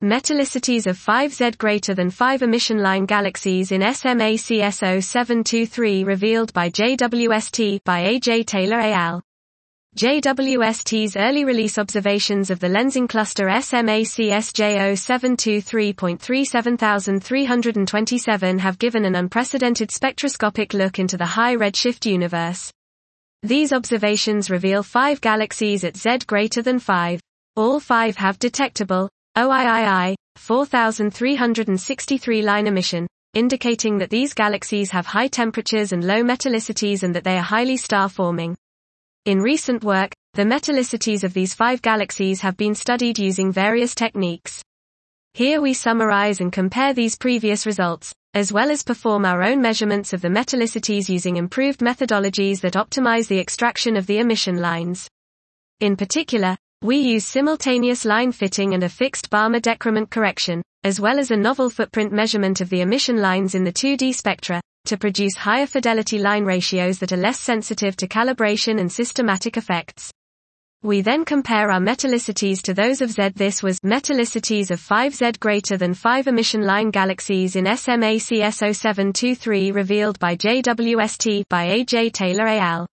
Metallicities of 5Z greater than 5 emission line galaxies in SMA CSO723 revealed by JWST by A.J. Taylor et al. JWST's early release observations of the lensing cluster SMA CSJ07237327 have given an unprecedented spectroscopic look into the high redshift universe. These observations reveal 5 galaxies at Z greater than 5. All 5 have detectable OIII 4363 line emission, indicating that these galaxies have high temperatures and low metallicities and that they are highly star-forming. In recent work, the metallicities of these 5 galaxies have been studied using various techniques. Here we summarize and compare these previous results, as well as perform our own measurements of the metallicities using improved methodologies that optimize the extraction of the emission lines. In particular, we use simultaneous line fitting and a fixed Balmer decrement correction, as well as a novel footprint measurement of the emission lines in the 2D spectra, to produce higher fidelity line ratios that are less sensitive to calibration and systematic effects. We then compare our metallicities to those of Z. This was metallicities of 5Z greater than 5 emission line galaxies in SMA CSO723 revealed by JWST by A.J. Taylor et al.